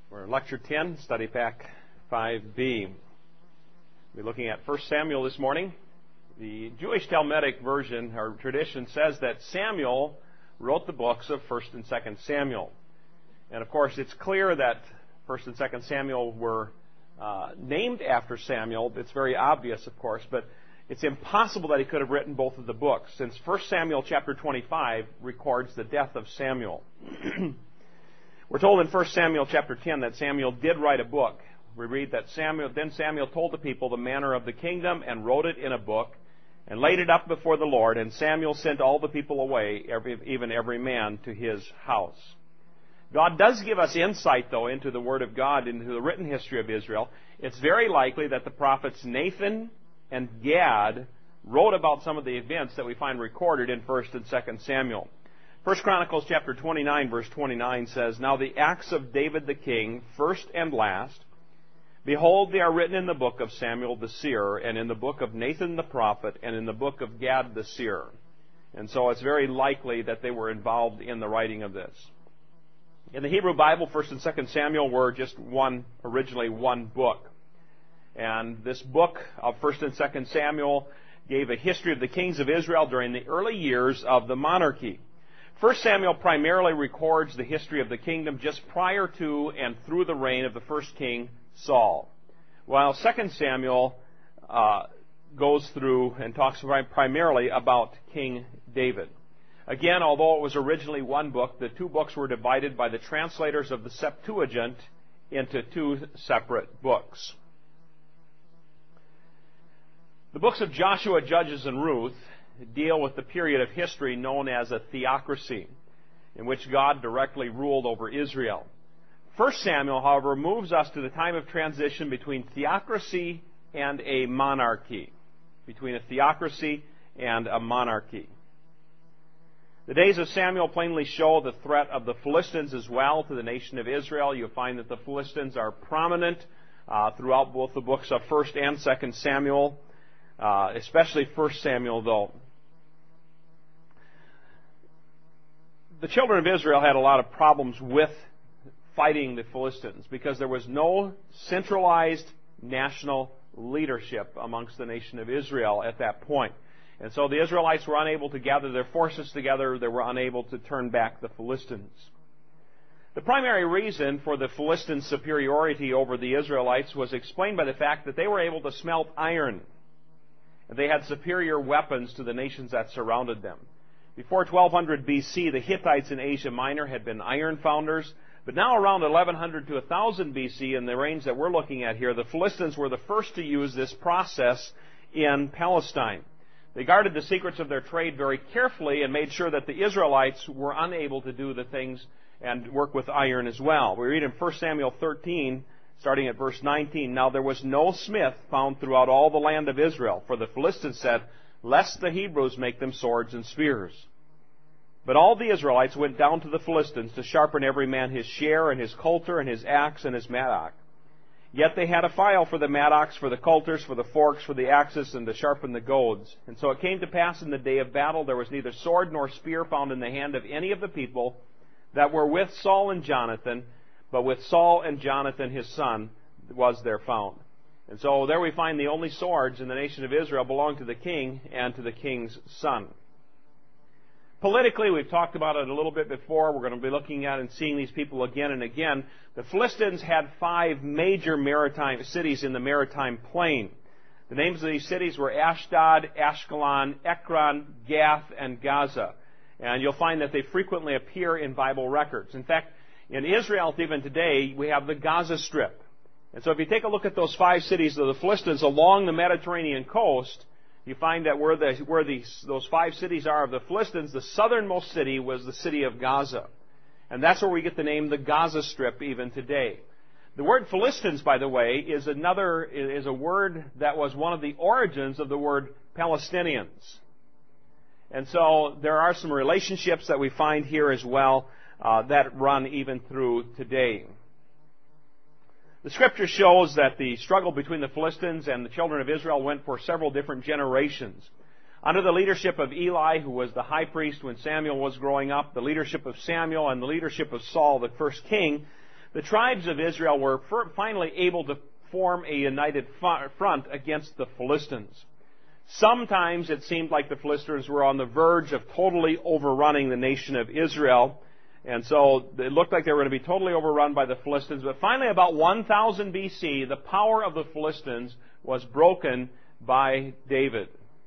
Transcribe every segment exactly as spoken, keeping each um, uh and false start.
We're in Lecture ten, Study Pack five B. We're looking at First Samuel this morning. The Jewish Talmudic version, or tradition, says that Samuel wrote the books of First and Second Samuel. And of course, it's clear that First and Second Samuel were uh, named after Samuel. It's very obvious, of course, but it's impossible that he could have written both of the books, since First Samuel chapter twenty-five records the death of Samuel. We're told in First Samuel chapter ten that Samuel did write a book. We read that Samuel, then Samuel told the people the manner of the kingdom and wrote it in a book and laid it up before the Lord. And Samuel sent all the people away, every, even every man to his house. God does give us insight, though, into the Word of God, into the written history of Israel. It's very likely that the prophets Nathan and Gad wrote about some of the events that we find recorded in First and Second Samuel. First Chronicles chapter twenty-nine, verse twenty-nine says, "Now the acts of David the king, first and last, behold, they are written in the book of Samuel the seer, and in the book of Nathan the prophet, and in the book of Gad the seer." And so it's very likely that they were involved in the writing of this. In the Hebrew Bible, First and Second Samuel were just one, originally one book. And this book of First and Second Samuel gave a history of the kings of Israel during the early years of the monarchy. First Samuel primarily records the history of the kingdom just prior to and through the reign of the first king, Saul, while Second Samuel uh, goes through and talks primarily about King David. Again, although it was originally one book, the two books were divided by the translators of the Septuagint into two separate books. The books of Joshua, Judges, and Ruth deal with the period of history known as a theocracy, in which God directly ruled over Israel. First Samuel, however, moves us to the time of transition between theocracy and a monarchy. Between a theocracy and a monarchy. The days of Samuel plainly show the threat of the Philistines as well to the nation of Israel. You'll find that the Philistines are prominent uh, throughout both the books of First and Second Samuel, uh, especially First Samuel, though. The children of Israel had a lot of problems with fighting the Philistines because there was no centralized national leadership amongst the nation of Israel at that point. And so the Israelites were unable to gather their forces together. They were unable to turn back the Philistines. The primary reason for the Philistines' superiority over the Israelites was explained by the fact that they were able to smelt iron. And they had superior weapons to the nations that surrounded them. Before twelve hundred B C, the Hittites in Asia Minor had been iron founders. But now around eleven hundred to one thousand B C, in the range that we're looking at here, the Philistines were the first to use this process in Palestine. They guarded the secrets of their trade very carefully and made sure that the Israelites were unable to do the things and work with iron as well. We read in First Samuel thirteen, starting at verse nineteen, "Now there was no smith found throughout all the land of Israel, for the Philistines said, lest the Hebrews make them swords and spears. But all the Israelites went down to the Philistines to sharpen every man his share and his coulter and his axe and his mattock. Yet they had a file for the mattocks, for the coulters, for the forks, for the axes, and to sharpen the goads. And so it came to pass in the day of battle there was neither sword nor spear found in the hand of any of the people that were with Saul and Jonathan, but with Saul and Jonathan his son was there found." And so there we find the only swords in the nation of Israel belong to the king and to the king's son. Politically, we've talked about it a little bit before. We're going to be looking at and seeing these people again and again. The Philistines had five major maritime cities in the maritime plain. The names of these cities were Ashdod, Ashkelon, Ekron, Gath, and Gaza. And you'll find that they frequently appear in Bible records. In fact, in Israel, even today, we have the Gaza Strip. And so if you take a look at those five cities of the Philistines along the Mediterranean coast, you find that where, the, where these, those five cities are of the Philistines, the southernmost city was the city of Gaza. And that's where we get the name the Gaza Strip even today. The word Philistines, by the way, is another is a word that was one of the origins of the word Palestinians. And so there are some relationships that we find here as well uh, that run even through today. The Scripture shows that the struggle between the Philistines and the children of Israel went for several different generations. Under the leadership of Eli, who was the high priest when Samuel was growing up, the leadership of Samuel, and the leadership of Saul, the first king, the tribes of Israel were finally able to form a united front against the Philistines. Sometimes it seemed like the Philistines were on the verge of totally overrunning the nation of Israel. And so it looked like they were going to be totally overrun by the Philistines. But finally, about one thousand B C, the power of the Philistines was broken by David.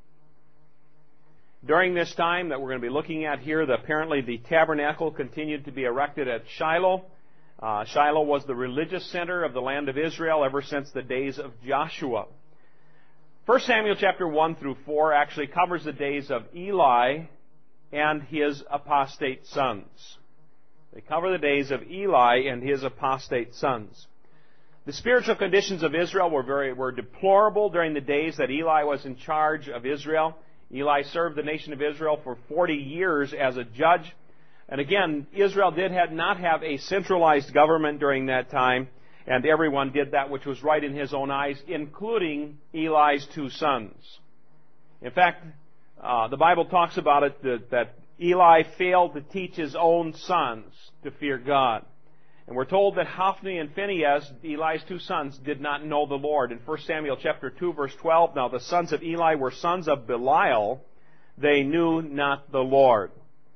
During this time that we're going to be looking at here, the, apparently the tabernacle continued to be erected at Shiloh. Uh, Shiloh was the religious center of the land of Israel ever since the days of Joshua. First Samuel chapter one through four actually covers the days of Eli and his apostate sons. They cover the days of Eli and his apostate sons. The spiritual conditions of Israel were very were deplorable during the days that Eli was in charge of Israel. Eli served the nation of Israel for forty years as a judge. And again, Israel did have not have a centralized government during that time, and everyone did that which was right in his own eyes, including Eli's two sons. In fact, uh, the Bible talks about it that, that Eli failed to teach his own sons to fear God. And we're told that Hophni and Phinehas, Eli's two sons, did not know the Lord. In First Samuel chapter two, verse twelve, now the sons of Eli were sons of Belial. They knew not the Lord.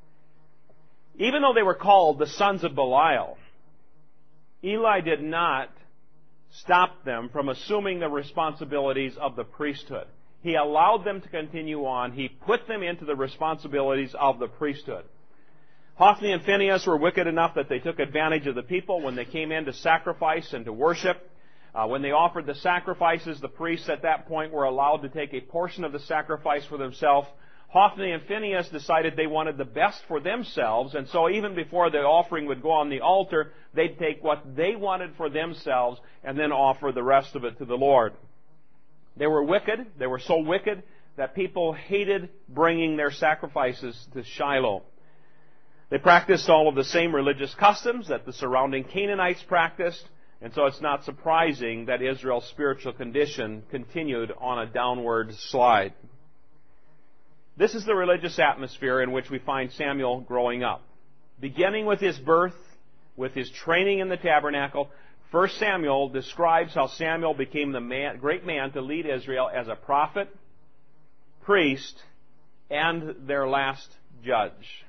Even though they were called the sons of Belial, Eli did not stop them from assuming the responsibilities of the priesthood. He allowed them to continue on. He put them into the responsibilities of the priesthood. Hophni and Phinehas were wicked enough that they took advantage of the people when they came in to sacrifice and to worship. Uh, when they offered the sacrifices, the priests at that point were allowed to take a portion of the sacrifice for themselves. Hophni and Phinehas decided they wanted the best for themselves, and so even before the offering would go on the altar, they'd take what they wanted for themselves and then offer the rest of it to the Lord. They were wicked. They were so wicked that people hated bringing their sacrifices to Shiloh. They practiced all of the same religious customs that the surrounding Canaanites practiced, and so it's not surprising that Israel's spiritual condition continued on a downward slide. This is the religious atmosphere in which we find Samuel growing up. Beginning with his birth, with his training in the tabernacle, First Samuel describes how Samuel became the man, great man to lead Israel as a prophet, priest, and their last judge.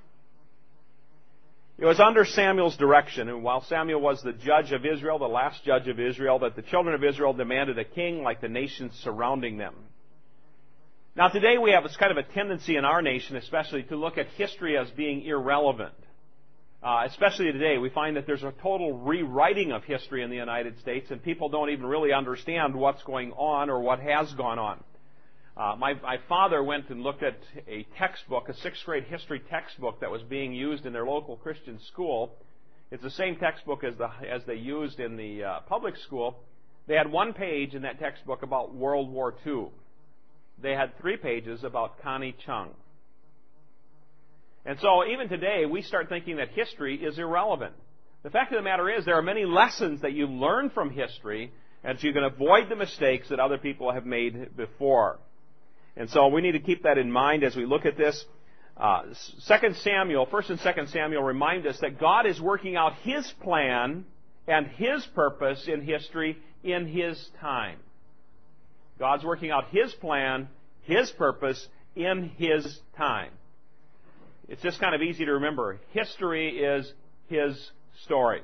It was under Samuel's direction, and while Samuel was the judge of Israel, the last judge of Israel, that the children of Israel demanded a king like the nations surrounding them. Now today we have this kind of a tendency in our nation especially to look at history as being irrelevant. Uh, especially today, we find that there's a total rewriting of history in the United States, and people don't even really understand what's going on or what has gone on. Uh, my, my father went and looked at a textbook, a sixth grade history textbook that was being used in their local Christian school. It's the same textbook as, the, as they used in the uh, public school. They had one page in that textbook about World War Two. They had three pages about Connie Chung. And so even today, we start thinking that history is irrelevant. The fact of the matter is, there are many lessons that you learn from history, and so you can avoid the mistakes that other people have made before. And so we need to keep that in mind as we look at this. Uh, Second Samuel, First and Second Samuel remind us that God is working out His plan and His purpose in history in His time. God's working out His plan, His purpose in His time. It's just kind of easy to remember. History is His story.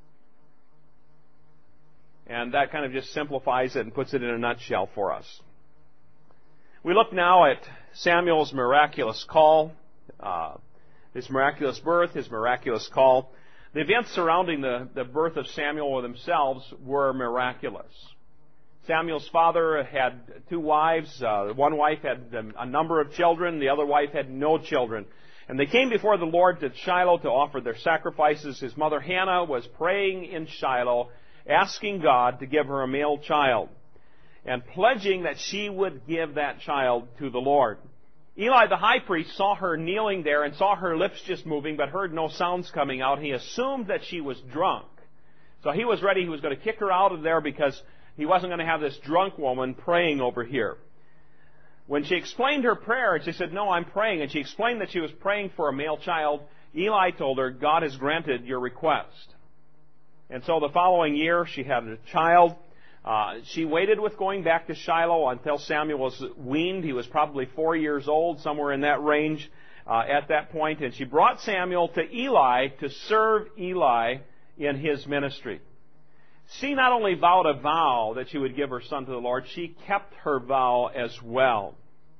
And that kind of just simplifies it and puts it in a nutshell for us. We look now at Samuel's miraculous call, uh, his miraculous birth, his miraculous call. The events surrounding the, the birth of Samuel themselves were miraculous. Samuel's father had two wives. Uh, one wife had a number of children. The other wife had no children. And they came before the Lord to Shiloh to offer their sacrifices. His mother Hannah was praying in Shiloh, asking God to give her a male child, and pledging that she would give that child to the Lord. Eli the high priest saw her kneeling there and saw her lips just moving, but heard no sounds coming out. He assumed that she was drunk. So he was ready. He was going to kick her out of there because he wasn't going to have this drunk woman praying over here. When she explained her prayer, and she said, "No, I'm praying," and she explained that she was praying for a male child, Eli told her, "God has granted your request." And so the following year, she had a child. Uh, she waited with going back to Shiloh until Samuel was weaned. He was probably four years old, somewhere in that range uh, at that point. And she brought Samuel to Eli to serve Eli in his ministry. She not only vowed a vow that she would give her son to the Lord, she kept her vow as well.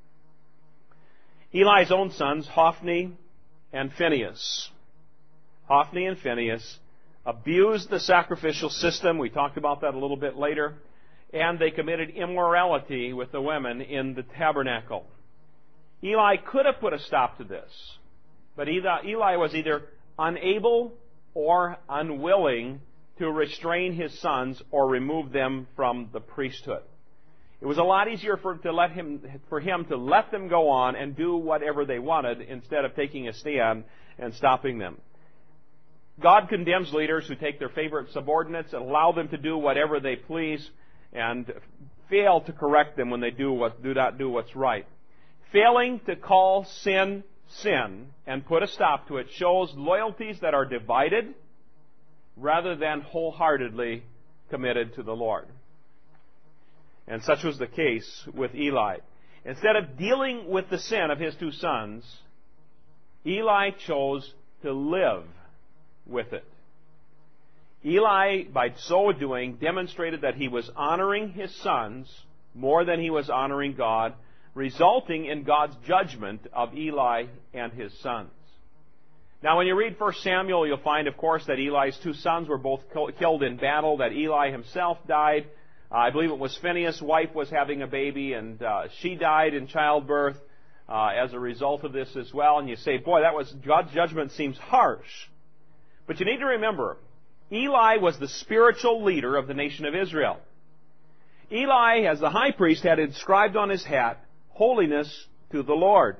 Eli's own sons, Hophni and Phinehas. Hophni and Phinehas abused the sacrificial system. We talked about that a little bit later. And they committed immorality with the women in the tabernacle. Eli could have put a stop to this, but Eli was either unable or unwilling to restrain his sons or remove them from the priesthood. It was a lot easier for, to let him, for him to let them go on and do whatever they wanted instead of taking a stand and stopping them. God condemns leaders who take their favorite subordinates and allow them to do whatever they please and fail to correct them when they do what do not do what's right. Failing to call sin sin and put a stop to it shows loyalties that are divided rather than wholeheartedly committed to the Lord. And such was the case with Eli. Instead of dealing with the sin of his two sons, Eli chose to live with it. Eli, by so doing, demonstrated that he was honoring his sons more than he was honoring God, resulting in God's judgment of Eli and his sons. Now, when you read First Samuel, you'll find, of course, that Eli's two sons were both killed in battle, that Eli himself died. Uh, I believe it was Phinehas' wife was having a baby, and uh, she died in childbirth uh, as a result of this as well. And you say, boy, that was God's judgment seems harsh. But you need to remember, Eli was the spiritual leader of the nation of Israel. Eli, as the high priest, had inscribed on his hat, holiness to the Lord.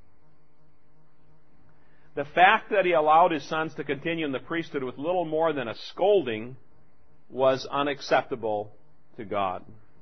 The fact that he allowed his sons to continue in the priesthood with little more than a scolding was unacceptable to God.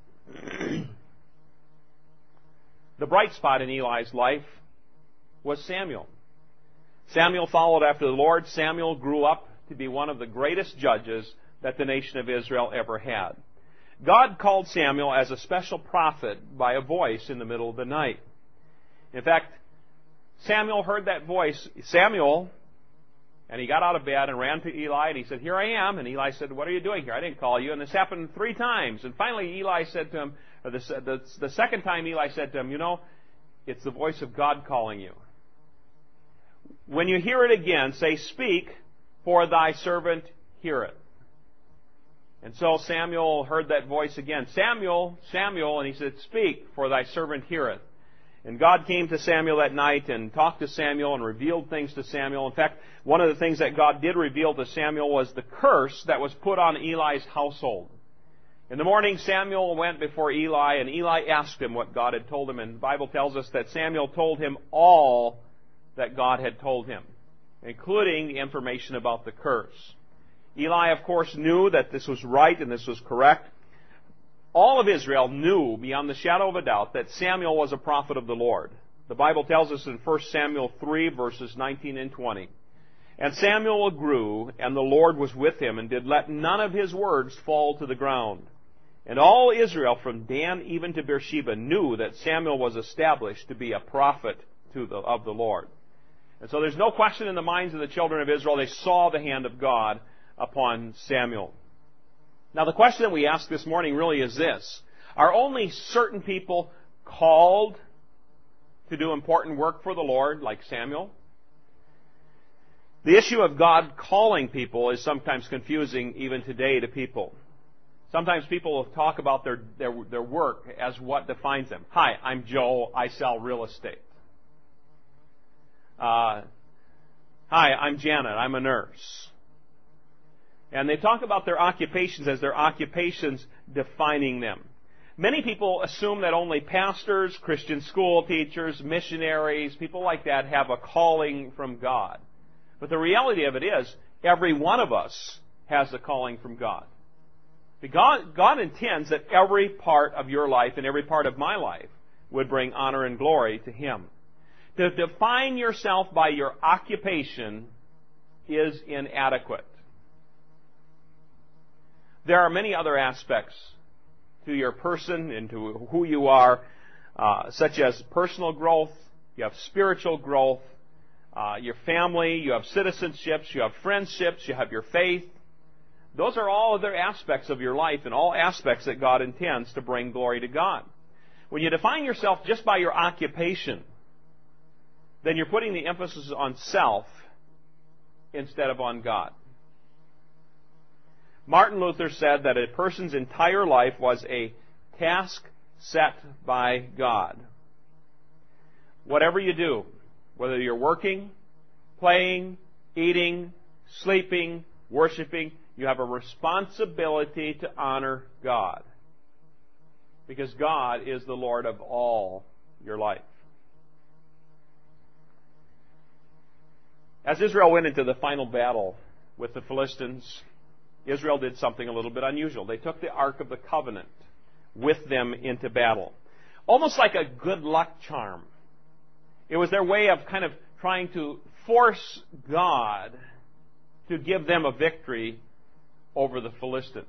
The bright spot in Eli's life was Samuel. Samuel followed after the Lord. Samuel grew up to be one of the greatest judges that the nation of Israel ever had. God called Samuel as a special prophet by a voice in the middle of the night. In fact, Samuel heard that voice, Samuel, and he got out of bed and ran to Eli and he said, "Here I am." And Eli said, "What are you doing here? I didn't call you." And this happened three times. And finally Eli said to him, or the, the, the second time Eli said to him, "You know, it's the voice of God calling you. When you hear it again, say, 'Speak, for thy servant heareth.'" And so Samuel heard that voice again, "Samuel, Samuel," and he said, "Speak, for thy servant heareth." And God came to Samuel that night and talked to Samuel and revealed things to Samuel. In fact, one of the things that God did reveal to Samuel was the curse that was put on Eli's household. In the morning, Samuel went before Eli, and Eli asked him what God had told him. And the Bible tells us that Samuel told him all that God had told him, including the information about the curse. Eli, of course, knew that this was right and this was correct. All of Israel knew beyond the shadow of a doubt that Samuel was a prophet of the Lord. The Bible tells us in First Samuel three, verses nineteen and twenty, "And Samuel grew, and the Lord was with him, and did let none of his words fall to the ground. And all Israel, from Dan even to Beersheba, knew that Samuel was established to be a prophet to the, of the Lord." And so there's no question in the minds of the children of Israel. They saw the hand of God upon Samuel. Now the question that we ask this morning really is this: are only certain people called to do important work for the Lord, like Samuel? The issue of God calling people is sometimes confusing even today to people. Sometimes people will talk about their, their, their work as what defines them. "Hi, I'm Joe. I sell real estate." Uh, "Hi, I'm Janet. I'm a nurse." And they talk about their occupations as their occupations defining them. Many people assume that only pastors, Christian school teachers, missionaries, people like that have a calling from God. But the reality of it is, every one of us has a calling from God. God, God intends that every part of your life and every part of my life would bring honor and glory to Him. To define yourself by your occupation is inadequate. There are many other aspects to your person and to who you are, uh, such as personal growth, you have spiritual growth, uh, your family, you have citizenships, you have friendships, you have your faith. Those are all other aspects of your life and all aspects that God intends to bring glory to God. When you define yourself just by your occupation, then you're putting the emphasis on self instead of on God. Martin Luther said that a person's entire life was a task set by God. Whatever you do, whether you're working, playing, eating, sleeping, worshiping, you have a responsibility to honor God. Because God is the Lord of all your life. As Israel went into the final battle with the Philistines, Israel did something a little bit unusual. They took the Ark of the Covenant with them into battle. Almost like a good luck charm. It was their way of kind of trying to force God to give them a victory over the Philistines.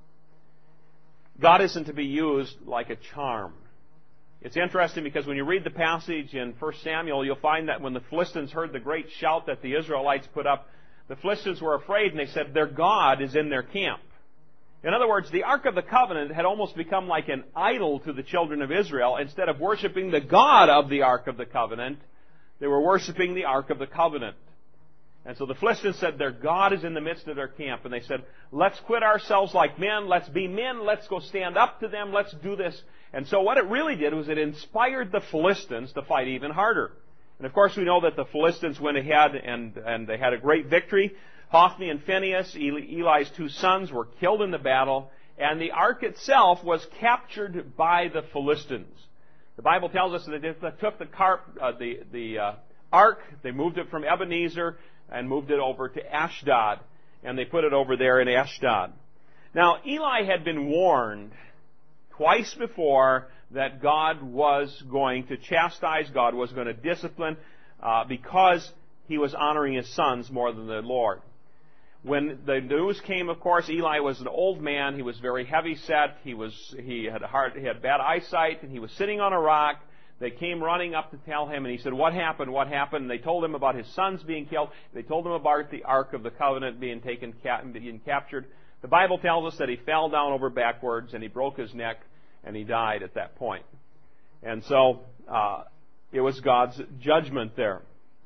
God isn't to be used like a charm. It's interesting because when you read the passage in First Samuel, you'll find that when the Philistines heard the great shout that the Israelites put up, the Philistines were afraid and they said their God is in their camp. In other words, the Ark of the Covenant had almost become like an idol to the children of Israel. Instead of worshiping the God of the Ark of the Covenant, they were worshiping the Ark of the Covenant. And so the Philistines said their God is in the midst of their camp. And they said, let's quit ourselves like men. Let's be men. Let's go stand up to them. Let's do this. And so what it really did was it inspired the Philistines to fight even harder. And of course we know that the Philistines went ahead and, and they had a great victory. Hophni and Phinehas, Eli's two sons, were killed in the battle. And the ark itself was captured by the Philistines. The Bible tells us that they took the, carp, uh, the, the uh, ark, they moved it from Ebenezer and moved it over to Ashdod. And they put it over there in Ashdod. Now, Eli had been warned twice before that God was going to chastise, God was going to discipline, uh, because he was honoring his sons more than the Lord. When the news came, of course, Eli was an old man. He was very heavy set. He was he had hard, he had bad eyesight, and he was sitting on a rock. They came running up to tell him, and he said, "What happened? What happened?" And they told him about his sons being killed. They told him about the Ark of the Covenant being taken, being captured. The Bible tells us that he fell down over backwards and he broke his neck. And he died at that point. And so, uh, it was God's judgment there.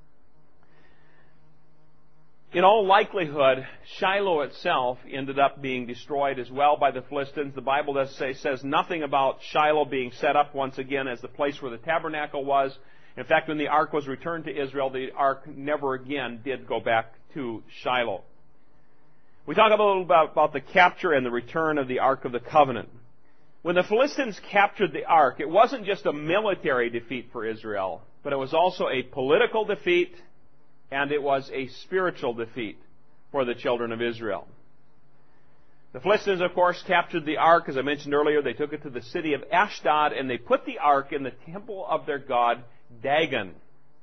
In all likelihood, Shiloh itself ended up being destroyed as well by the Philistines. The Bible does say, says nothing about Shiloh being set up once again as the place where the tabernacle was. In fact, when the ark was returned to Israel, the ark never again did go back to Shiloh. We talk a little bit about the capture and the return of the Ark of the Covenant. When the Philistines captured the ark, it wasn't just a military defeat for Israel, but it was also a political defeat, and it was a spiritual defeat for the children of Israel. The Philistines, of course, captured the ark. As I mentioned earlier, they took it to the city of Ashdod, and they put the ark in the temple of their god, Dagon.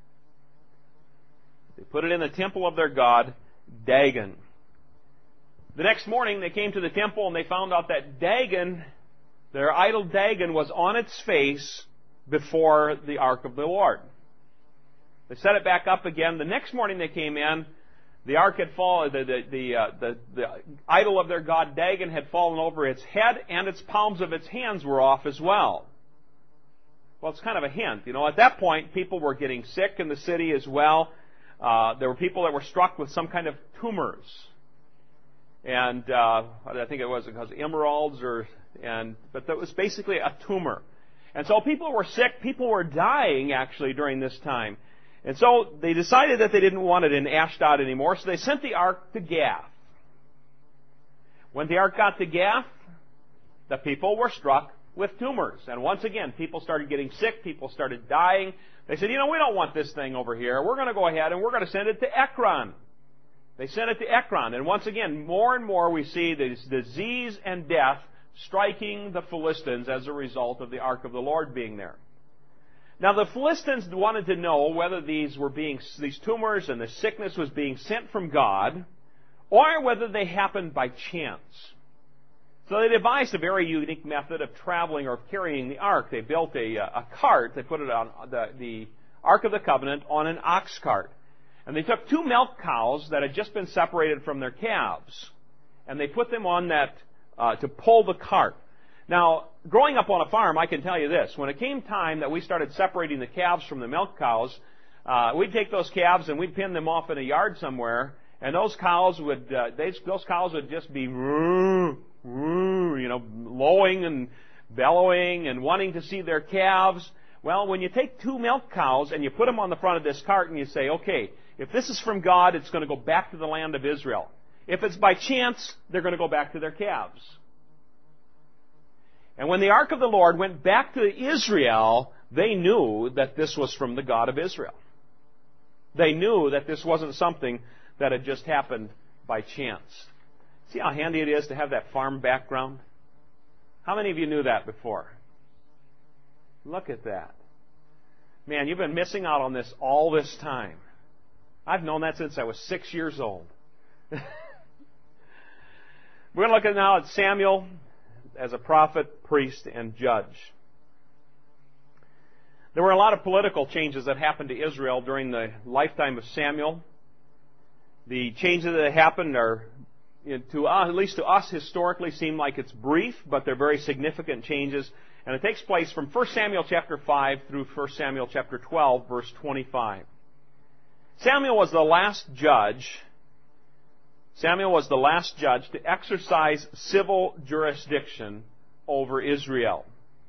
They put it in the temple of their god, Dagon. The next morning, they came to the temple, and they found out that Dagon, their idol Dagon, was on its face before the ark of the Lord. They set it back up again. The next morning they came in, the ark had fallen, the, the, the, uh, the, the idol of their god Dagon had fallen over its head, and its palms of its hands were off as well. Well, it's kind of a hint. You know, at that point, people were getting sick in the city as well. Uh, there were people that were struck with some kind of tumors. And uh, I think it was because emeralds or and but that was basically a tumor. And so people were sick, people were dying actually during this time. And so they decided that they didn't want it in Ashdod anymore, so they sent the ark to Gath. When the ark got to Gath, the people were struck with tumors. And once again, people started getting sick, people started dying. They said, you know, we don't want this thing over here. We're going to go ahead and we're going to send it to Ekron. They sent it to Ekron. And once again, more and more we see this disease and death striking the Philistines as a result of the ark of the Lord being there. Now the Philistines wanted to know whether these were being, these tumors and the sickness was being sent from God, or whether they happened by chance. So they devised a very unique method of traveling or of carrying the ark. They built a, a cart. They put it on the, the Ark of the Covenant on an ox cart. And they took two milk cows that had just been separated from their calves, and they put them on that uh, to pull the cart. Now, growing up on a farm, I can tell you this. When it came time that we started separating the calves from the milk cows, uh, we'd take those calves and we'd pin them off in a yard somewhere, and those cows would uh, they, those cows would just be woo, woo, you know, lowing and bellowing and wanting to see their calves. Well, when you take two milk cows and you put them on the front of this cart and you say, okay, if this is from God, it's going to go back to the land of Israel. If it's by chance, they're going to go back to their calves. And when the ark of the Lord went back to Israel, they knew that this was from the God of Israel. They knew that this wasn't something that had just happened by chance. See how handy it is to have that farm background? How many of you knew that before? Look at that. Man, you've been missing out on this all this time. I've known that since I was six years old. We're going to look at now at Samuel as a prophet, priest, and judge. There were a lot of political changes that happened to Israel during the lifetime of Samuel. The changes that happened are, to us, at least to us historically, seem like it's brief, but they're very significant changes. And it takes place from First Samuel chapter five through First Samuel chapter twelve, verse twenty-five. Samuel was the last judge. Samuel was the last judge to exercise civil jurisdiction over Israel.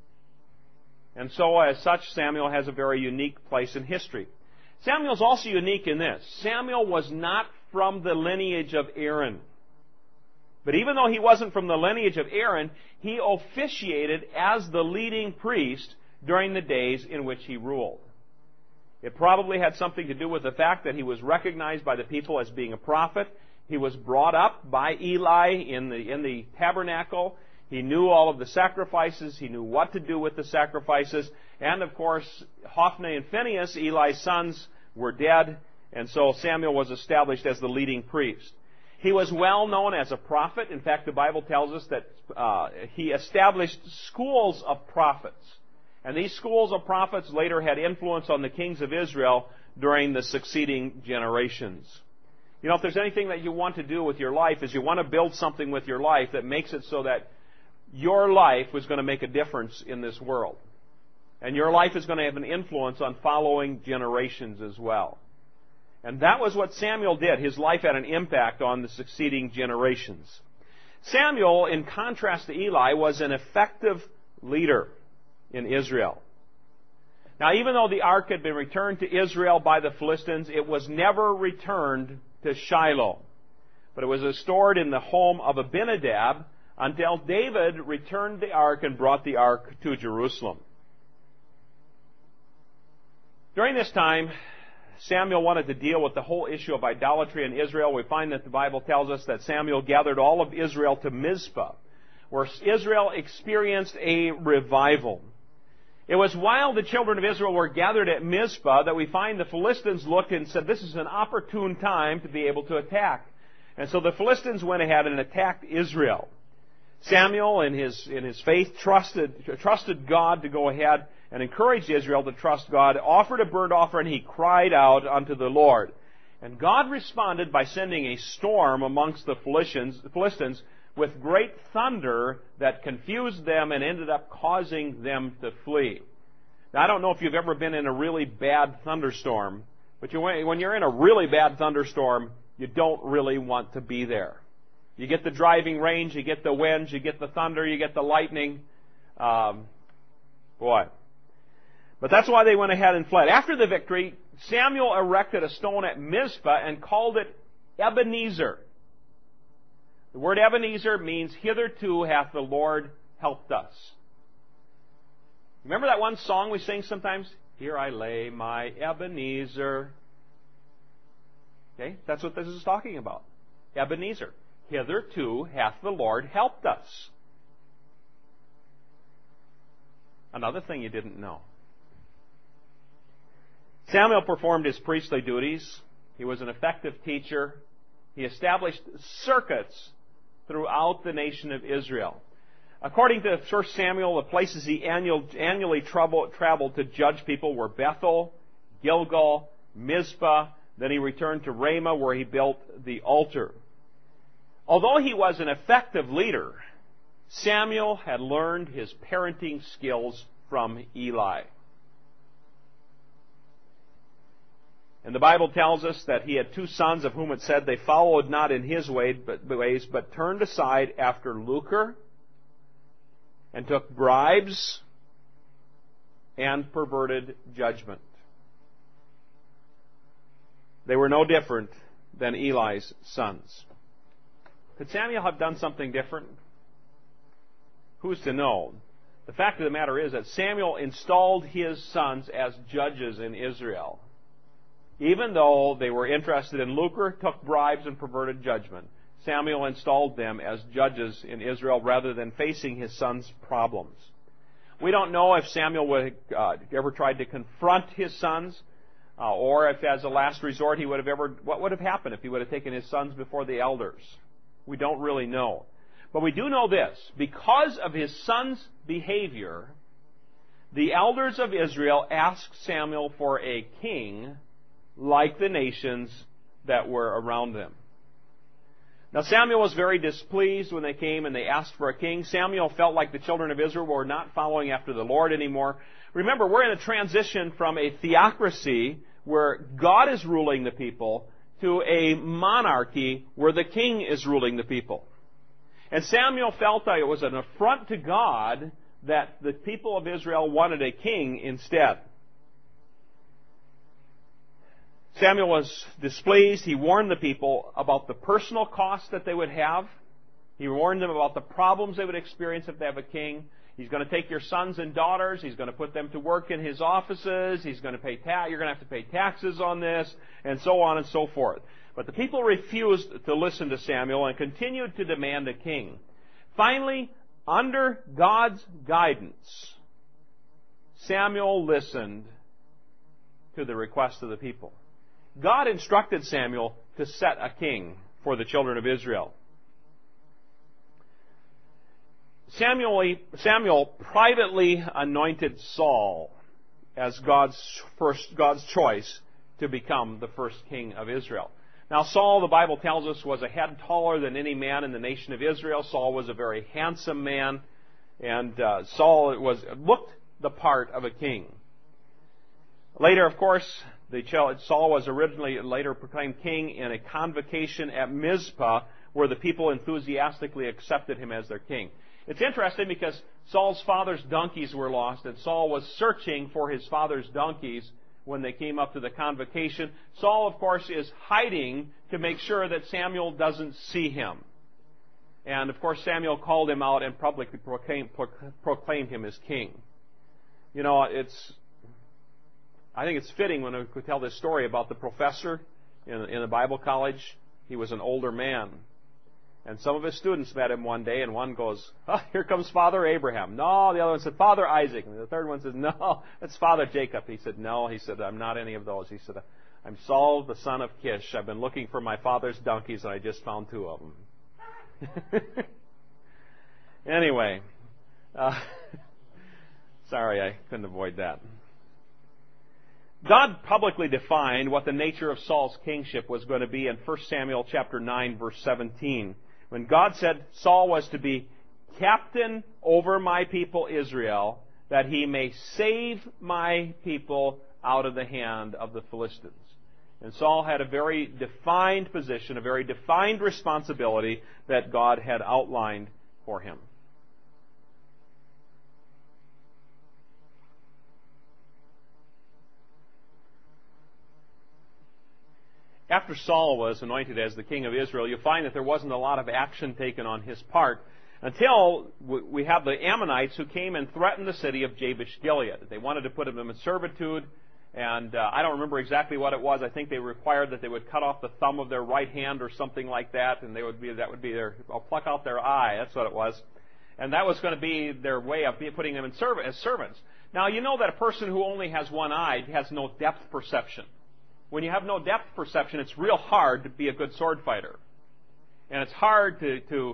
And so, as such, Samuel has a very unique place in history. Samuel is also unique in this. Samuel was not from the lineage of Aaron. But even though he wasn't from the lineage of Aaron, he officiated as the leading priest during the days in which he ruled. It probably had something to do with the fact that he was recognized by the people as being a prophet. He was brought up by Eli in the, in the tabernacle. He knew all of the sacrifices. He knew what to do with the sacrifices. And of course, Hophni and Phinehas, Eli's sons, were dead. And so Samuel was established as the leading priest. He was well known as a prophet. In fact, the Bible tells us that uh, he established schools of prophets. And these schools of prophets later had influence on the kings of Israel during the succeeding generations. You know, if there's anything that you want to do with your life, is you want to build something with your life that makes it so that your life was going to make a difference in this world. And your life is going to have an influence on following generations as well. And that was what Samuel did. His life had an impact on the succeeding generations. Samuel, in contrast to Eli, was an effective leader in Israel. Now, even though the ark had been returned to Israel by the Philistines, it was never returned to Shiloh. But it was stored in the home of Abinadab until David returned the ark and brought the ark to Jerusalem. During this time, Samuel wanted to deal with the whole issue of idolatry in Israel. We find that the Bible tells us that Samuel gathered all of Israel to Mizpah, where Israel experienced a revival. It was while the children of Israel were gathered at Mizpah that we find the Philistines looked and said, this is an opportune time to be able to attack. And so the Philistines went ahead and attacked Israel. Samuel, in his, in his faith, trusted, trusted God to go ahead and encouraged Israel to trust God, offered a burnt offering, and he cried out unto the Lord. And God responded by sending a storm amongst the Philistines, Philistines with great thunder that confused them and ended up causing them to flee. Now, I don't know if you've ever been in a really bad thunderstorm, but you, when you're in a really bad thunderstorm, you don't really want to be there. You get the driving range, you get the winds, you get the thunder, you get the lightning. Um, boy. But that's why they went ahead and fled. After the victory, Samuel erected a stone at Mizpah and called it Ebenezer. The word Ebenezer means, hitherto hath the Lord helped us. Remember that one song we sing sometimes? Here I lay my Ebenezer. Okay, that's what this is talking about. Ebenezer. Hitherto hath the Lord helped us. Another thing you didn't know. Samuel performed his priestly duties. He was an effective teacher. He established circuits throughout the nation of Israel. According to First Samuel, the places he annual, annually trouble, traveled to judge people were Bethel, Gilgal, Mizpah. Then he returned to Ramah, where he built the altar. Although he was an effective leader, Samuel had learned his parenting skills from Eli. And the Bible tells us that he had two sons of whom it said they followed not in his ways, but turned aside after lucre and took bribes and perverted judgment. They were no different than Eli's sons. Could Samuel have done something different? Who's to know? The fact of the matter is that Samuel installed his sons as judges in Israel. Even though they were interested in lucre, took bribes, and perverted judgment, Samuel installed them as judges in Israel rather than facing his sons' problems. We don't know if Samuel would uh, ever tried to confront his sons, uh, or if as a last resort he would have ever, what would have happened if he would have taken his sons before the elders. We don't really know. But we do know this. Because of his sons' behavior, the elders of Israel asked Samuel for a king like the nations that were around them. Now Samuel was very displeased when they came and they asked for a king. Samuel felt like the children of Israel were not following after the Lord anymore. Remember, we're in a transition from a theocracy where God is ruling the people to a monarchy where the king is ruling the people. And Samuel felt that it was an affront to God that the people of Israel wanted a king instead. Samuel was displeased. He warned the people about the personal costs that they would have. He warned them about the problems they would experience if they have a king. He's going to take your sons and daughters. He's going to put them to work in his offices. He's going to pay ta- You're going to have to pay taxes on this, and so on and so forth. But the people refused to listen to Samuel and continued to demand a king. Finally, under God's guidance, Samuel listened to the request of the people. God instructed Samuel to set a king for the children of Israel. Samuel, Samuel privately anointed Saul as God's first, God's choice to become the first king of Israel. Now Saul, the Bible tells us, was a head taller than any man in the nation of Israel. Saul was a very handsome man, and uh, Saul was looked the part of a king. Later, of course, the Saul was originally later proclaimed king in a convocation at Mizpah, where the people enthusiastically accepted him as their king. It's interesting because Saul's father's donkeys were lost, and Saul was searching for his father's donkeys when they came up to the convocation. Saul, of course, is hiding to make sure that Samuel doesn't see him. And, of course, Samuel called him out and publicly proclaimed, proclaimed him as king. You know, it's... I think it's fitting when we tell this story about the professor in, in the Bible college. He was an older man. And some of his students met him one day, and one goes, oh, here comes Father Abraham. No, the other one said, Father Isaac. And the third one says, no, it's Father Jacob. He said, no. He said, I'm not any of those. He said, I'm Saul, the son of Kish. I've been looking for my father's donkeys, and I just found two of them. Anyway, uh, sorry, I couldn't avoid that. God publicly defined what the nature of Saul's kingship was going to be in First Samuel chapter nine, verse seventeen. When God said Saul was to be captain over my people Israel, that he may save my people out of the hand of the Philistines. And Saul had a very defined position, a very defined responsibility that God had outlined for him. After Saul was anointed as the king of Israel, you'll find that there wasn't a lot of action taken on his part until we have the Ammonites who came and threatened the city of Jabesh-Gilead. They wanted to put them in servitude, and uh, I don't remember exactly what it was. I think they required that they would cut off the thumb of their right hand or something like that, and they would be that would be their I'll pluck out their eye. That's what it was, and that was going to be their way of putting them in serv- as servants. Now you know that a person who only has one eye has no depth perception. When you have no depth perception, it's real hard to be a good sword fighter. And it's hard to, to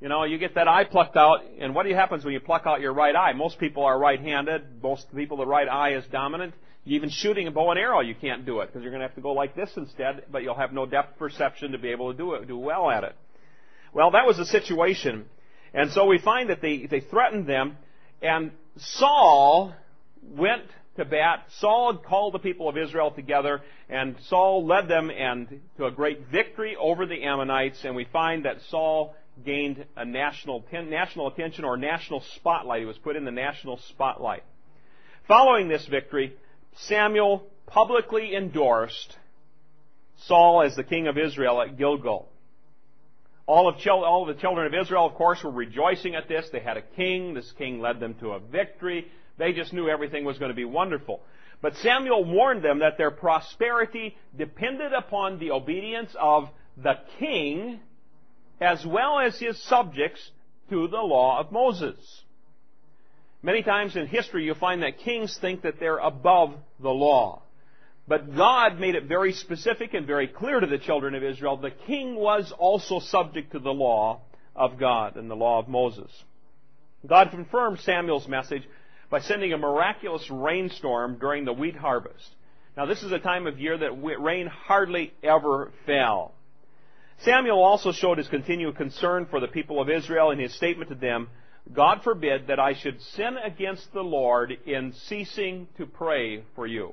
You know, you get that eye plucked out, and what happens when you pluck out your right eye? Most people are right-handed. Most people, the right eye is dominant. Even shooting a bow and arrow, you can't do it because you're going to have to go like this instead, but you'll have no depth perception to be able to do it, do well at it. Well, that was the situation. And so we find that they, they threatened them, and Saul went to bat. Saul had called the people of Israel together, and Saul led them and to a great victory over the Ammonites, and we find that Saul gained a national, national attention or national spotlight. He was put in the national spotlight. Following this victory, Samuel publicly endorsed Saul as the king of Israel at Gilgal. All of, all of the children of Israel, of course, were rejoicing at this. They had a king. This king led them to a victory. They just knew everything was going to be wonderful. But Samuel warned them that their prosperity depended upon the obedience of the king as well as his subjects to the law of Moses. Many times in history you'll find that kings think that they're above the law. But God made it very specific and very clear to the children of Israel. The king was also subject to the law of God and the law of Moses. God confirmed Samuel's message by sending a miraculous rainstorm during the wheat harvest. Now, this is a time of year that rain hardly ever fell. Samuel also showed his continued concern for the people of Israel in his statement to them, God forbid that I should sin against the Lord in ceasing to pray for you.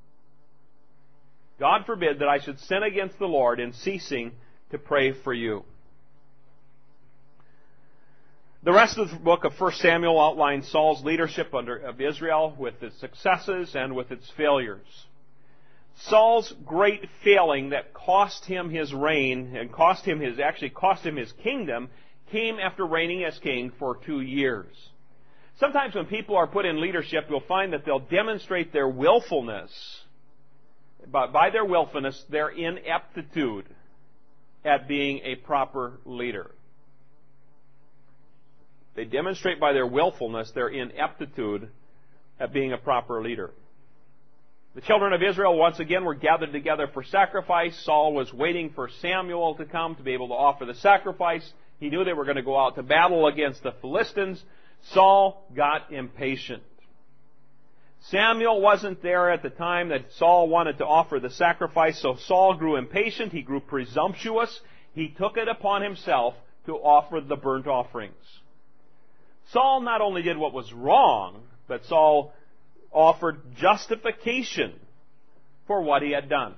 God forbid that I should sin against the Lord in ceasing to pray for you. The rest of the book of First Samuel outlines Saul's leadership under, of Israel with its successes and with its failures. Saul's great failing that cost him his reign and cost him his, actually cost him his kingdom came after reigning as king for two years. Sometimes when people are put in leadership, you'll find that they'll demonstrate their willfulness. But by their willfulness, their ineptitude at being a proper leader. They demonstrate by their willfulness their ineptitude at being a proper leader. The children of Israel once again were gathered together for sacrifice. Saul was waiting for Samuel to come to be able to offer the sacrifice. He knew they were going to go out to battle against the Philistines. Saul got impatient. Samuel wasn't there at the time that Saul wanted to offer the sacrifice, so Saul grew impatient. He grew presumptuous. He took it upon himself to offer the burnt offerings. Saul not only did what was wrong, but Saul offered justification for what he had done.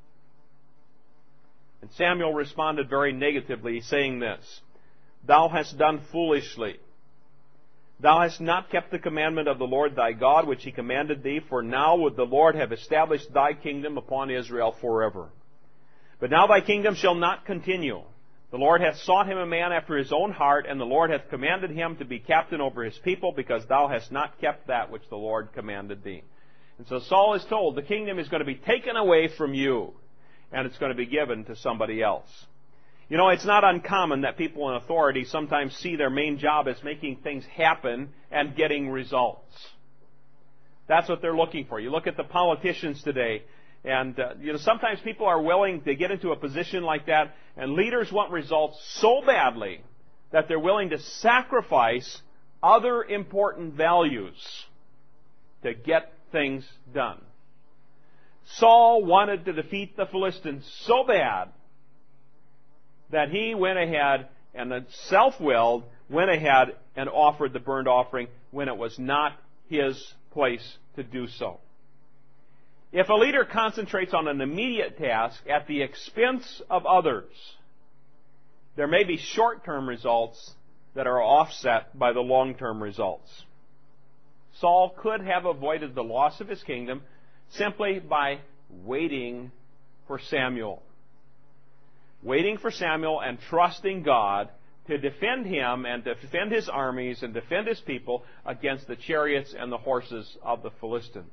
And Samuel responded very negatively, saying this, Thou hast done foolishly. Thou hast not kept the commandment of the Lord thy God, which he commanded thee, for now would the Lord have established thy kingdom upon Israel forever. But now thy kingdom shall not continue. The Lord hath sought him a man after his own heart, and the Lord hath commanded him to be captain over his people, because thou hast not kept that which the Lord commanded thee. And so Saul is told, the kingdom is going to be taken away from you, and it's going to be given to somebody else. You know, it's not uncommon that people in authority sometimes see their main job as making things happen and getting results. That's what they're looking for. You look at the politicians today, and uh, you know, sometimes people are willing to get into a position like that, and leaders want results so badly that they're willing to sacrifice other important values to get things done. Saul wanted to defeat the Philistines so bad that he went ahead and the self-willed went ahead and offered the burnt offering when it was not his place to do so. If a leader concentrates on an immediate task at the expense of others, there may be short-term results that are offset by the long-term results. Saul could have avoided the loss of his kingdom simply by waiting for Samuel. Waiting for Samuel and trusting God to defend him and to defend his armies and defend his people against the chariots and the horses of the Philistines.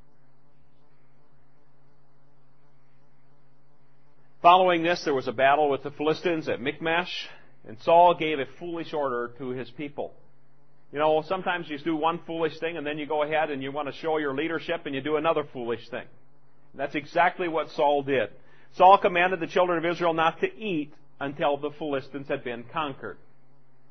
Following this, there was a battle with the Philistines at Michmash, and Saul gave a foolish order to his people. You know, sometimes you do one foolish thing, and then you go ahead and you want to show your leadership, and you do another foolish thing. And that's exactly what Saul did. Saul commanded the children of Israel not to eat until the Philistines had been conquered.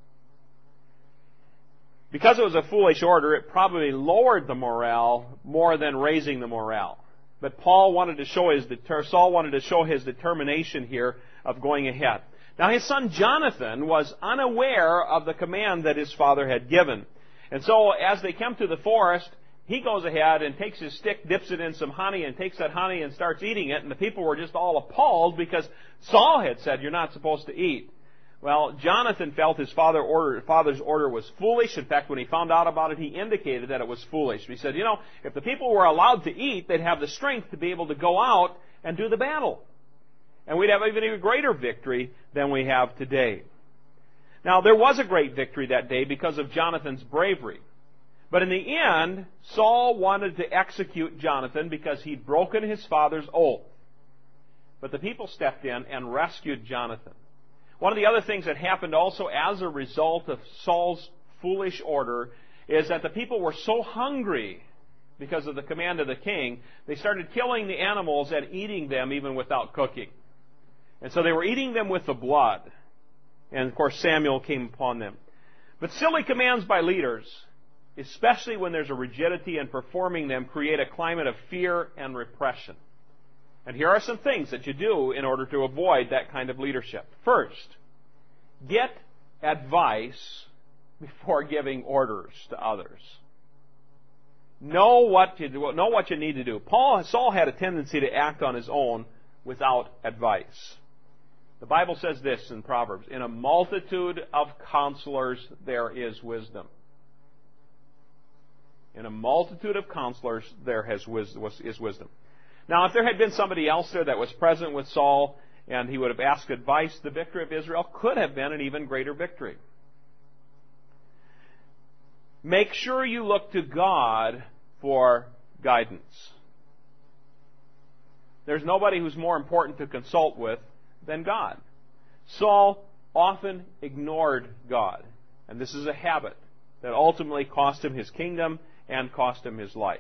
Because it was a foolish order, it probably lowered the morale more than raising the morale. But Paul wanted to show his, Saul wanted to show his determination here of going ahead. Now his son Jonathan was unaware of the command that his father had given. And so as they come to the forest, he goes ahead and takes his stick, dips it in some honey, and takes that honey and starts eating it. And the people were just all appalled because Saul had said, "You're not supposed to eat." Well, Jonathan felt his father order, father's order was foolish. In fact, when he found out about it, he indicated that it was foolish. He said, you know, if the people were allowed to eat, they'd have the strength to be able to go out and do the battle. And we'd have even a greater victory than we have today. Now, there was a great victory that day because of Jonathan's bravery. But in the end, Saul wanted to execute Jonathan because he'd broken his father's oath. But the people stepped in and rescued Jonathan. One of the other things that happened also as a result of Saul's foolish order is that the people were so hungry because of the command of the king, they started killing the animals and eating them even without cooking. And so they were eating them with the blood. And of course Samuel came upon them. But silly commands by leaders, especially when there's a rigidity in performing them, create a climate of fear and repression. And here are some things that you do in order to avoid that kind of leadership. First, get advice before giving orders to others. Know what you do, know what you need to do. Paul, Saul had a tendency to act on his own without advice. The Bible says this in Proverbs, "In a multitude of counselors there is wisdom." In a multitude of counselors there has is wisdom. Now, if there had been somebody else there that was present with Saul and he would have asked advice, the victory of Israel could have been an even greater victory. Make sure you look to God for guidance. There's nobody who's more important to consult with than God. Saul often ignored God, and this is a habit that ultimately cost him his kingdom and cost him his life.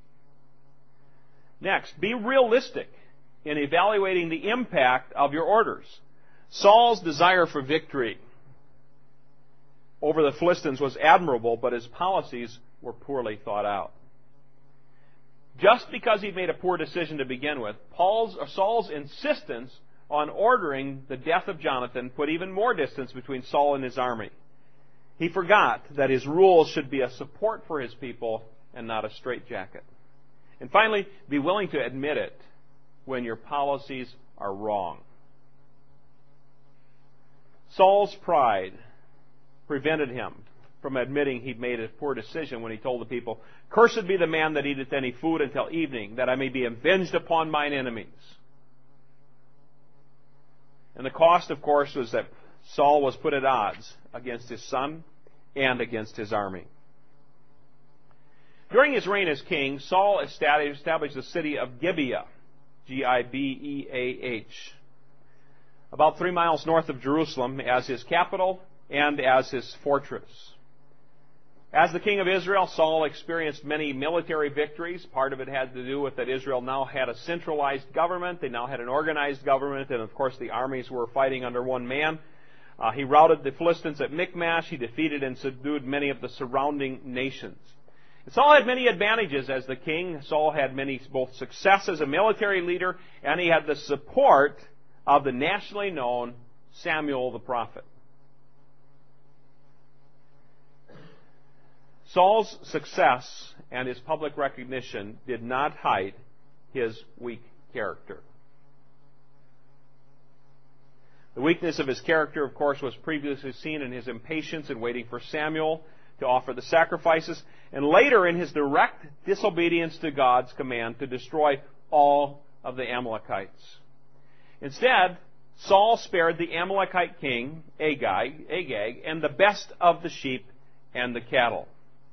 Next, be realistic in evaluating the impact of your orders. Saul's desire for victory over the Philistines was admirable, but his policies were poorly thought out. Just because he'd made a poor decision to begin with, Paul's, or Saul's insistence on ordering the death of Jonathan put even more distance between Saul and his army. He forgot that his rules should be a support for his people and not a straitjacket. And finally, be willing to admit it when your policies are wrong. Saul's pride prevented him from admitting he'd made a poor decision when he told the people, "Cursed be the man that eateth any food until evening, that I may be avenged upon mine enemies." And the cost, of course, was that Saul was put at odds against his son and against his army. During his reign as king, Saul established the city of Gibeah, G I B E A H, about three miles north of Jerusalem, as his capital and as his fortress. As the king of Israel, Saul experienced many military victories. Part of it had to do with that Israel now had a centralized government. They now had an organized government, and of course the armies were fighting under one man. Uh, he routed the Philistines at Michmash. He defeated and subdued many of the surrounding nations. Saul had many advantages as the king. Saul had many both success as a military leader, and he had the support of the nationally known Samuel the prophet. Saul's success and his public recognition did not hide his weak character. The weakness of his character, of course, was previously seen in his impatience in waiting for Samuel to offer the sacrifices, and later in his direct disobedience to God's command to destroy all of the Amalekites. Instead, Saul spared the Amalekite king, Agag, Agag, and the best of the sheep and the cattle,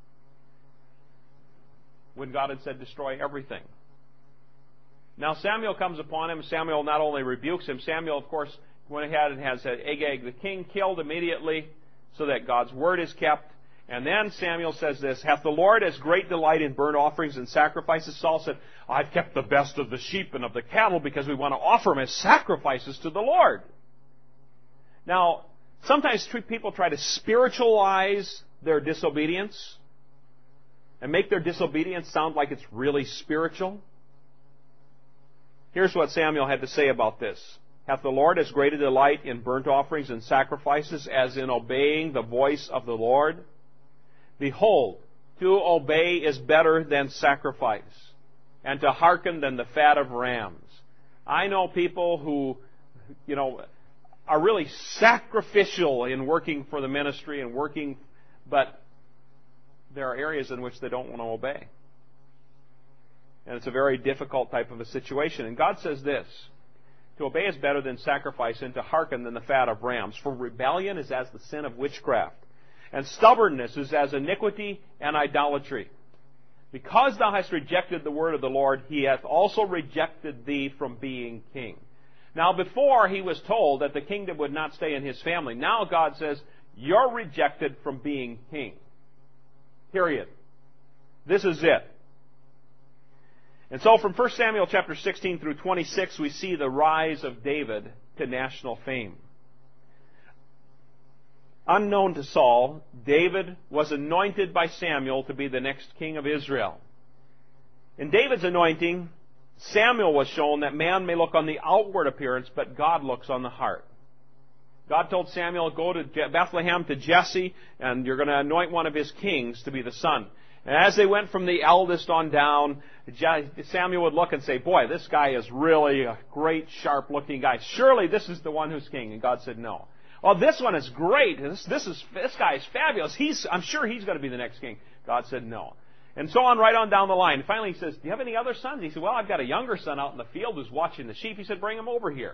when God had said, destroy everything. Now Samuel comes upon him. Samuel not only rebukes him, Samuel, of course, went ahead and has Agag the king killed immediately so that God's word is kept. And then Samuel says this, "Hath the Lord as great delight in burnt offerings and sacrifices?" Saul said, "I've kept the best of the sheep and of the cattle because we want to offer them as sacrifices to the Lord." Now, sometimes people try to spiritualize their disobedience and make their disobedience sound like it's really spiritual? Here's what Samuel had to say about this. Hath the Lord as great a delight in burnt offerings and sacrifices as in obeying the voice of the Lord? Behold, to obey is better than sacrifice, and to hearken than the fat of rams. I know people who, you know, are really sacrificial in working for the ministry and working, but there are areas in which they don't want to obey. And it's a very difficult type of a situation. And God says this, to obey is better than sacrifice, and to hearken than the fat of rams. For rebellion is as the sin of witchcraft, and stubbornness is as iniquity and idolatry. Because thou hast rejected the word of the Lord, he hath also rejected thee from being king. Now before he was told that the kingdom would not stay in his family. Now God says, you're rejected from being king. Period. This is it. And so from First Samuel chapter sixteen through twenty-six, we see the rise of David to national fame. Unknown to Saul, David was anointed by Samuel to be the next king of Israel. In David's anointing, Samuel was shown that man may look on the outward appearance, but God looks on the heart. God told Samuel, go to Bethlehem to Jesse, and you're going to anoint one of his kings to be the son. And as they went from the eldest on down, Samuel would look and say, boy, this guy is really a great, sharp-looking guy. Surely this is the one who's king. And God said, no. Oh, this one is great. This, this, is, this guy is fabulous. He's, I'm sure he's going to be the next king. God said, no. And so on right on down the line. Finally he says, do you have any other sons? He said, well, I've got a younger son out in the field who's watching the sheep. He said, bring him over here.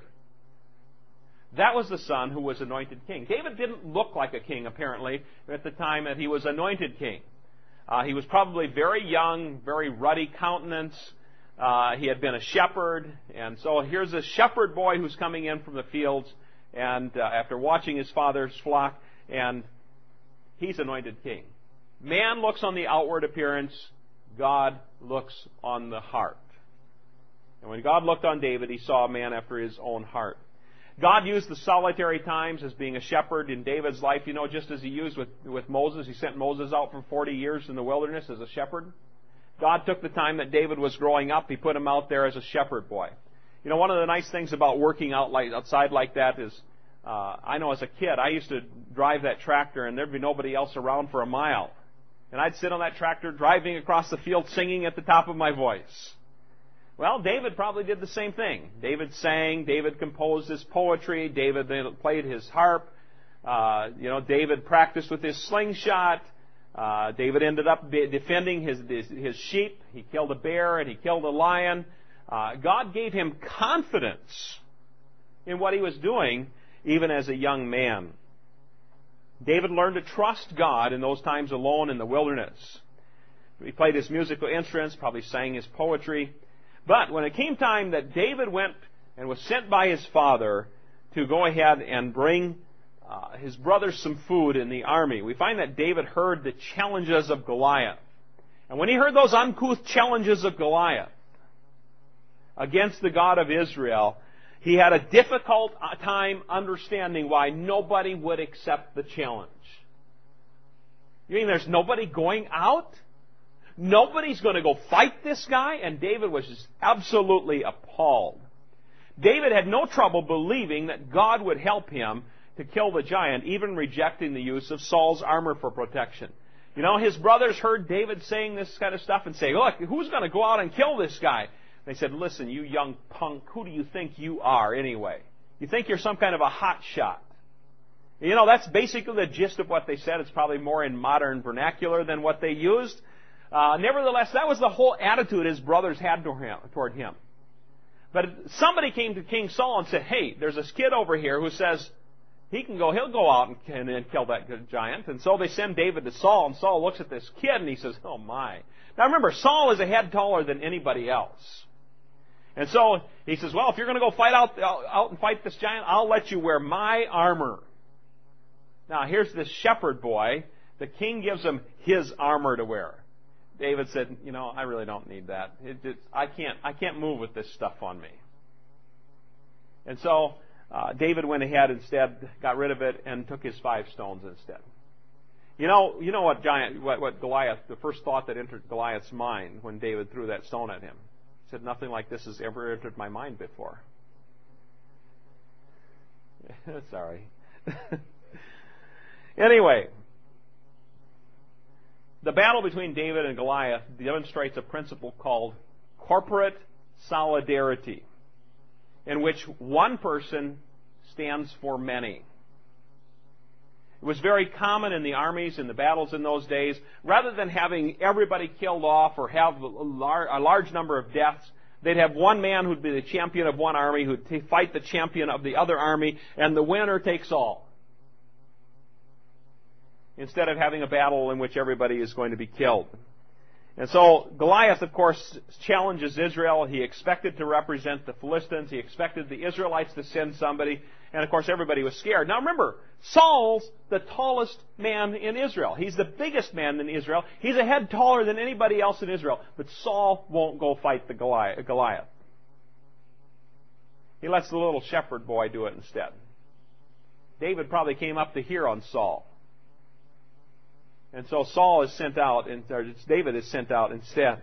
That was the son who was anointed king. David didn't look like a king, apparently, at the time that he was anointed king. Uh, he was probably very young, very ruddy countenance. Uh, he had been a shepherd. And so here's a shepherd boy who's coming in from the fields and uh, after watching his father's flock, and he's anointed king. Man looks on the outward appearance. God looks on the heart. And when God looked on David, he saw a man after his own heart. God used the solitary times as being a shepherd in David's life, you know, just as he used with, with Moses. He sent Moses out for forty years in the wilderness as a shepherd. God took the time that David was growing up. He put him out there as a shepherd boy. You know, one of the nice things about working out like, outside like that is, uh, I know as a kid, I used to drive that tractor and there'd be nobody else around for a mile. And I'd sit on that tractor driving across the field singing at the top of my voice. Well, David probably did the same thing. David sang, David composed his poetry, David played his harp, uh, you know, David practiced with his slingshot, uh, David ended up defending his, his, his sheep, he killed a bear and he killed a lion. Uh, God gave him confidence in what he was doing, even as a young man. David learned to trust God in those times alone in the wilderness. He played his musical instruments, probably sang his poetry. But when it came time that David went and was sent by his father to go ahead and bring uh, his brothers some food in the army, we find that David heard the challenges of Goliath. And when he heard those uncouth challenges of Goliath against the God of Israel, he had a difficult time understanding why nobody would accept the challenge. You mean there's nobody going out? Nobody's going to go fight this guy? And David was just absolutely appalled. David had no trouble believing that God would help him to kill the giant, even rejecting the use of Saul's armor for protection. You know, his brothers heard David saying this kind of stuff and say, look, who's going to go out and kill this guy? They said, listen, you young punk, who do you think you are anyway? You think you're some kind of a hot shot. You know, that's basically the gist of what they said. It's probably more in modern vernacular than what they used. Uh, nevertheless, that was the whole attitude his brothers had toward him. But somebody came to King Saul and said, hey, there's this kid over here who says he can go, he'll go out and, and kill that giant. And so they send David to Saul, and Saul looks at this kid and he says, oh my. Now remember, Saul is a head taller than anybody else. And so he says, well, if you're going to go fight out, out and fight this giant, I'll let you wear my armor. Now here's this shepherd boy. The king gives him his armor to wear. David said, you know, I really don't need that. It, it, I can't I can't move with this stuff on me. And so uh, David went ahead instead, got rid of it, and took his five stones instead. You know, you know what giant, what, what Goliath, the first thought that entered Goliath's mind when David threw that stone at him. He said, nothing like this has ever entered my mind before. Sorry. Anyway, the battle between David and Goliath demonstrates a principle called corporate solidarity, in which one person stands for many. It was very common in the armies, in the battles in those days, rather than having everybody killed off or have a large number of deaths, they'd have one man who'd be the champion of one army who'd fight the champion of the other army, and the winner takes all. Instead of having a battle in which everybody is going to be killed. And so Goliath, of course, challenges Israel. He expected to represent the Philistines. He expected the Israelites to send somebody. And, of course, everybody was scared. Now, remember, Saul's the tallest man in Israel. He's the biggest man in Israel. He's a head taller than anybody else in Israel. But Saul won't go fight the Goliath. He lets the little shepherd boy do it instead. David probably came up to here on Saul. And so Saul is sent out, and or David is sent out instead.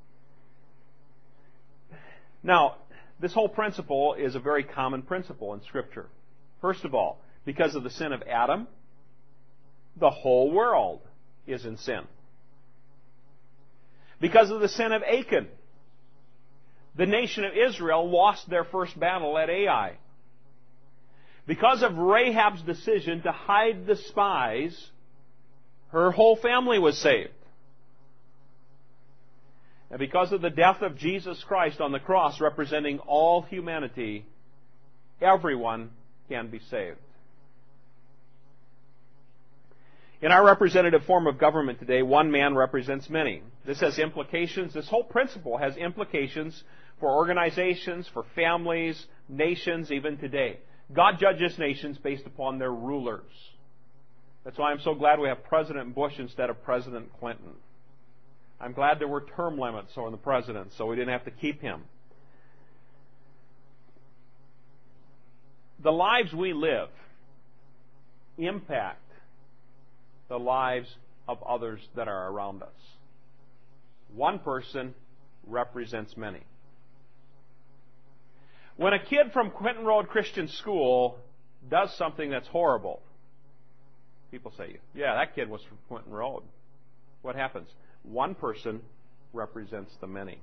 Now, this whole principle is a very common principle in Scripture. First of all, because of the sin of Adam, the whole world is in sin. Because of the sin of Achan, the nation of Israel lost their first battle at Ai. Because of Rahab's decision to hide the spies, her whole family was saved. And because of the death of Jesus Christ on the cross representing all humanity, everyone can be saved. In our representative form of government today, one man represents many. This has implications, this whole principle has implications for organizations, for families, nations, even today. God judges nations based upon their rulers. That's why I'm so glad we have President Bush instead of President Clinton. I'm glad there were term limits on the president, so we didn't have to keep him. The lives we live impact the lives of others that are around us. One person represents many. When a kid from Quinton Road Christian School does something that's horrible, people say, yeah, that kid was from Quinton Road. What happens? One person represents the many.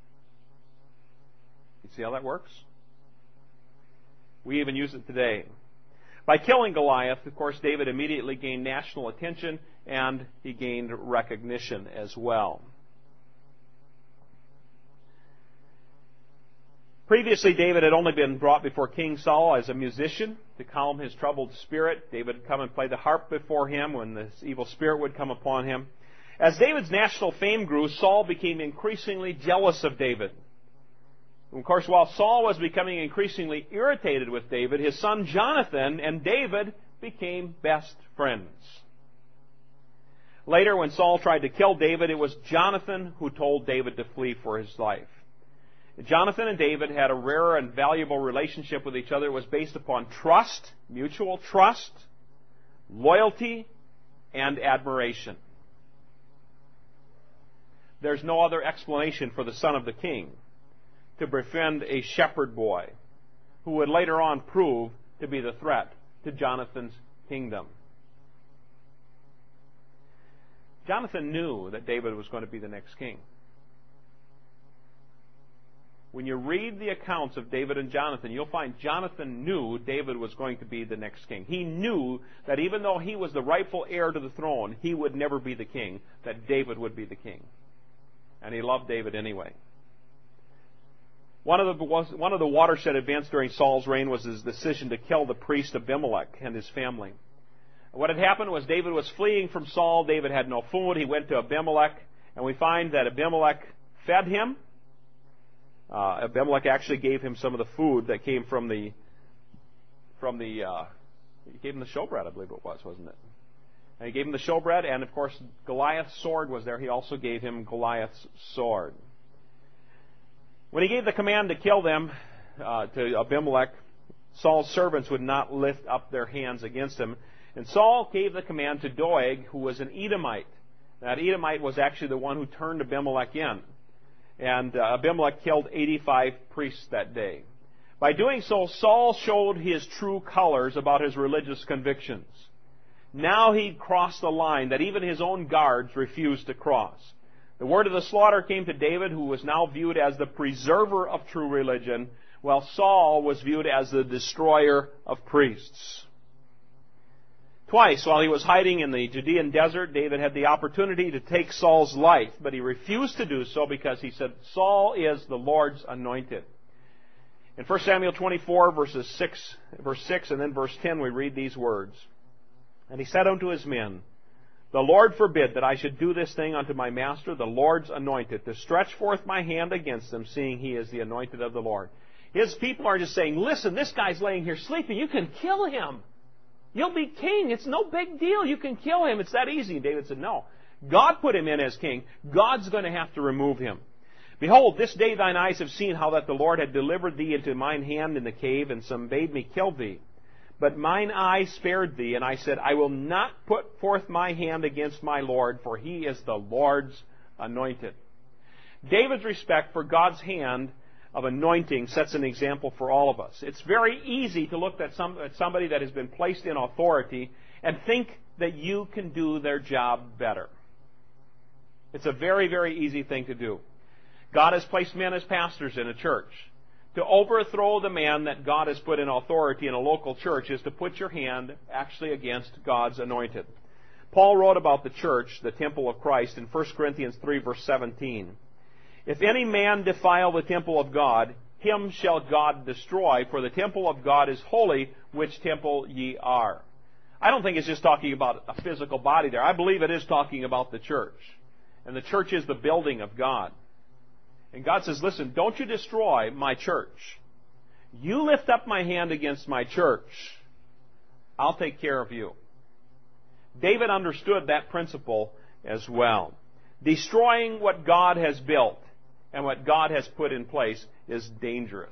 You see how that works? We even use it today. By killing Goliath, of course, David immediately gained national attention and he gained recognition as well. Previously, David had only been brought before King Saul as a musician to calm his troubled spirit. David would come and play the harp before him when this evil spirit would come upon him. As David's national fame grew, Saul became increasingly jealous of David. And of course, while Saul was becoming increasingly irritated with David, his son Jonathan and David became best friends. Later, when Saul tried to kill David, it was Jonathan who told David to flee for his life. Jonathan and David had a rare and valuable relationship with each other. It was based upon trust, mutual trust, loyalty, and admiration. There's no other explanation for the son of the king to befriend a shepherd boy who would later on prove to be the threat to Jonathan's kingdom. Jonathan knew that David was going to be the next king. When you read the accounts of David and Jonathan, you'll find Jonathan knew David was going to be the next king. He knew that even though he was the rightful heir to the throne, he would never be the king, that David would be the king. And he loved David anyway. One of the, one of the watershed events during Saul's reign was his decision to kill the priest Abimelech and his family. What had happened was David was fleeing from Saul. David had no food. He went to Abimelech, and we find that Abimelech fed him. Uh, Abimelech actually gave him some of the food that came from the, from the, uh, he gave him the showbread, I believe it was, wasn't it? And he gave him the showbread, and of course Goliath's sword was there. He also gave him Goliath's sword. When he gave the command to kill them, uh, to Abimelech, Saul's servants would not lift up their hands against him. And Saul gave the command to Doeg, who was an Edomite. That Edomite was actually the one who turned Abimelech in. And uh, Abimelech killed eighty-five priests that day. By doing so, Saul showed his true colors about his religious convictions. Now he'd crossed the line that even his own guards refused to cross. The word of the slaughter came to David, who was now viewed as the preserver of true religion, while Saul was viewed as the destroyer of priests. Twice, while he was hiding in the Judean desert, David had the opportunity to take Saul's life, but he refused to do so because he said, Saul is the Lord's anointed. In First Samuel twenty-four, verses six, verse six and then verse ten, we read these words. And he said unto his men, The Lord forbid that I should do this thing unto my master, the Lord's anointed, to stretch forth my hand against him, seeing he is the anointed of the Lord. His people are just saying, listen, this guy's laying here sleeping. You can kill him. You'll be king. It's no big deal. You can kill him. It's that easy. And David said, no. God put him in as king. God's going to have to remove him. Behold, this day thine eyes have seen how that the Lord had delivered thee into mine hand in the cave, and some bade me kill thee. But mine eye spared thee, and I said, I will not put forth my hand against my Lord, for he is the Lord's anointed. David's respect for God's hand of anointing sets an example for all of us. It's very easy to look at, some, at somebody that has been placed in authority and think that you can do their job better. It's a very, very easy thing to do. God has placed men as pastors in a church. To overthrow the man that God has put in authority in a local church is to put your hand actually against God's anointed. Paul wrote about the church, the temple of Christ, in First Corinthians three, verse seventeen. If any man defile the temple of God, him shall God destroy, for the temple of God is holy, which temple ye are. I don't think it's just talking about a physical body there. I believe it is talking about the church. And the church is the building of God. And God says, listen, don't you destroy my church. You lift up my hand against my church, I'll take care of you. David understood that principle as well. Destroying what God has built and what God has put in place is dangerous.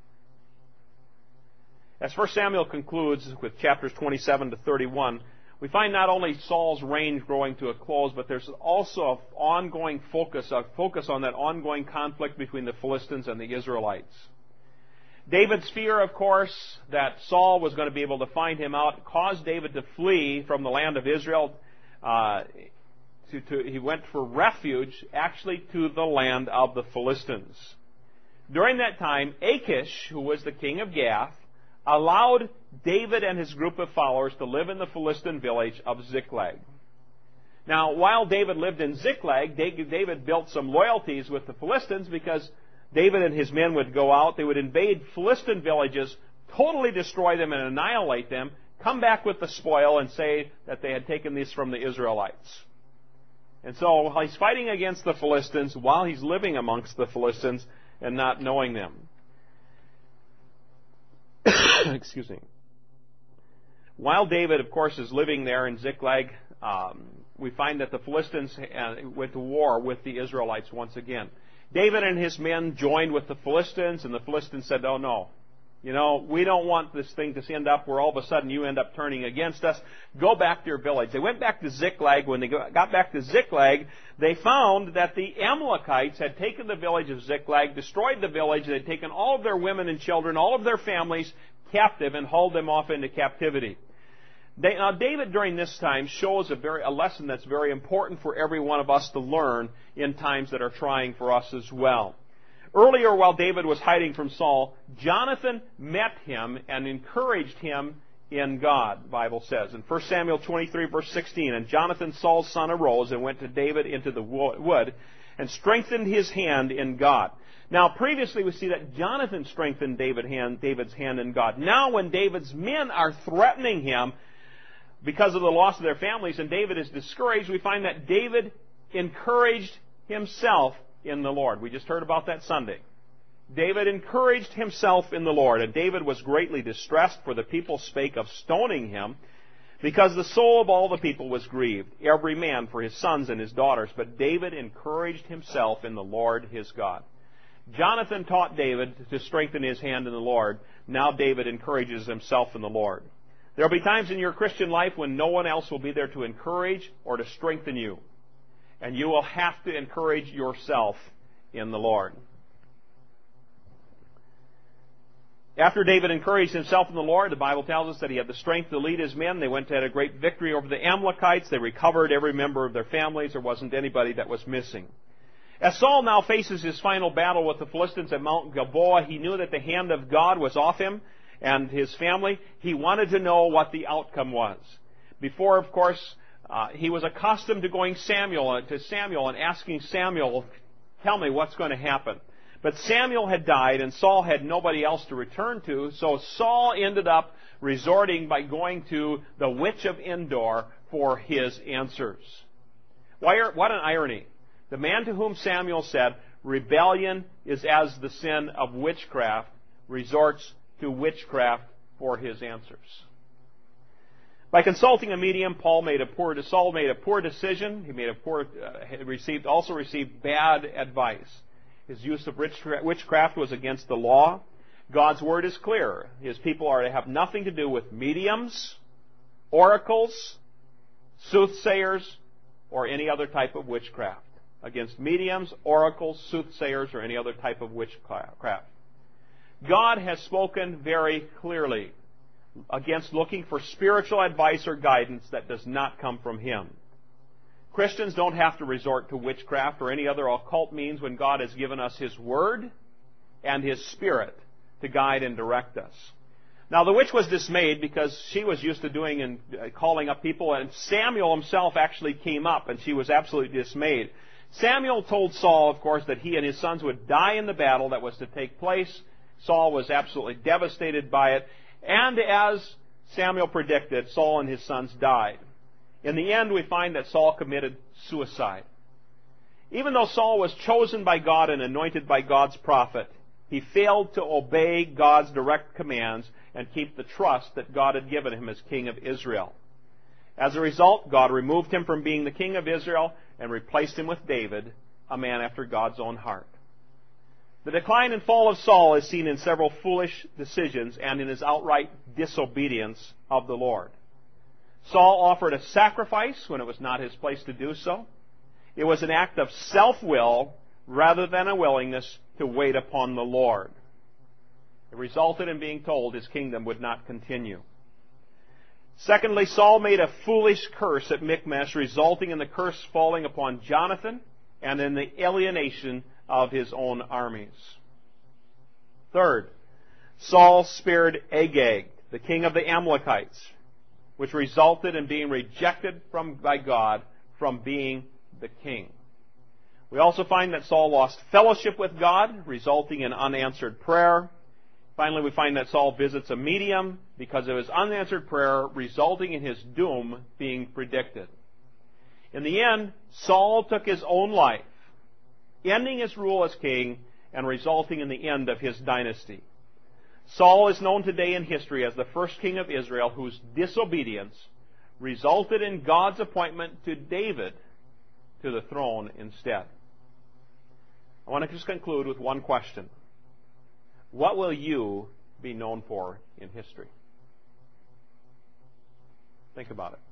As First Samuel concludes with chapters twenty-seven to thirty-one, we find not only Saul's reign growing to a close, but there's also an ongoing focus, a focus on that ongoing conflict between the Philistines and the Israelites. David's fear, of course, that Saul was going to be able to find him out caused David to flee from the land of Israel. Uh, to, to, he went for refuge, actually, to the land of the Philistines. During that time, Achish, who was the king of Gath, allowed David and his group of followers to live in the Philistine village of Ziklag. Now, while David lived in Ziklag, David built some loyalties with the Philistines because David and his men would go out, they would invade Philistine villages, totally destroy them and annihilate them, come back with the spoil and say that they had taken these from the Israelites. And so he's fighting against the Philistines while he's living amongst the Philistines and not knowing them. Excuse me. While David, of course, is living there in Ziklag, um, we find that the Philistines uh, went to war with the Israelites once again. David and his men joined with the Philistines, and the Philistines said, oh no, you know, we don't want this thing to end up where all of a sudden you end up turning against us. Go back to your village. They went back to Ziklag. When they got back to Ziklag, they found that the Amalekites had taken the village of Ziklag, destroyed the village. They had taken all of their women and children, all of their families captive, and hauled them off into captivity. They, now, David during this time shows a very a lesson that's very important for every one of us to learn in times that are trying for us as well. Earlier, while David was hiding from Saul, Jonathan met him and encouraged him in God, the Bible says. In First Samuel twenty-three, verse sixteen, and Jonathan, Saul's son, arose and went to David into the wood and strengthened his hand in God. Now, previously we see that Jonathan strengthened David hand, David's hand in God. Now, when David's men are threatening him because of the loss of their families and David is discouraged, we find that David encouraged himself in the Lord. We just heard about that Sunday. David encouraged himself in the Lord, and David was greatly distressed, for the people spake of stoning him, because the soul of all the people was grieved, every man for his sons and his daughters. But David encouraged himself in the Lord his God. Jonathan taught David to strengthen his hand in the Lord. Now David encourages himself in the Lord. There will be times in your Christian life when no one else will be there to encourage or to strengthen you. And you will have to encourage yourself in the Lord. After David encouraged himself in the Lord, the Bible tells us that he had the strength to lead his men. They went to have a great victory over the Amalekites. They recovered every member of their families. There wasn't anybody that was missing. As Saul now faces his final battle with the Philistines at Mount Gilboa, he knew that the hand of God was off him and his family. He wanted to know what the outcome was. Before, of course, uh, he was accustomed to going Samuel to Samuel and asking Samuel, "Tell me what's going to happen." But Samuel had died, and Saul had nobody else to return to, so Saul ended up resorting by going to the witch of Endor for his answers. Why, what an irony. The man to whom Samuel said, "Rebellion is as the sin of witchcraft," resorts to witchcraft for his answers. By consulting a medium, Paul made a poor, Saul made a poor decision. He made a poor, uh, received, also received bad advice. His use of witchcraft was against the law. God's word is clear. His people are to have nothing to do with mediums, oracles, soothsayers, or any other type of witchcraft. Against mediums, oracles, soothsayers, or any other type of witchcraft. God has spoken very clearly against looking for spiritual advice or guidance that does not come from Him. Christians don't have to resort to witchcraft or any other occult means when God has given us His Word and His Spirit to guide and direct us. Now, the witch was dismayed because she was used to doing and calling up people, and Samuel himself actually came up, and she was absolutely dismayed. Samuel told Saul, of course, that he and his sons would die in the battle that was to take place. Saul was absolutely devastated by it, and as Samuel predicted, Saul and his sons died. In the end, we find that Saul committed suicide. Even though Saul was chosen by God and anointed by God's prophet, he failed to obey God's direct commands and keep the trust that God had given him as king of Israel. As a result, God removed him from being the king of Israel and replaced him with David, a man after God's own heart. The decline and fall of Saul is seen in several foolish decisions and in his outright disobedience of the Lord. Saul offered a sacrifice when it was not his place to do so. It was an act of self-will rather than a willingness to wait upon the Lord. It resulted in being told his kingdom would not continue. Secondly, Saul made a foolish curse at Michmash, resulting in the curse falling upon Jonathan and in the alienation of his own armies. Third, Saul spared Agag, the king of the Amalekites, which resulted in being rejected from, by God from being the king. We also find that Saul lost fellowship with God, resulting in unanswered prayer. Finally, we find that Saul visits a medium because of his unanswered prayer, resulting in his doom being predicted. In the end, Saul took his own life, ending his rule as king and resulting in the end of his dynasty. Saul is known today in history as the first king of Israel whose disobedience resulted in God's appointment to David to the throne instead. I want to just conclude with one question. What will you be known for in history? Think about it.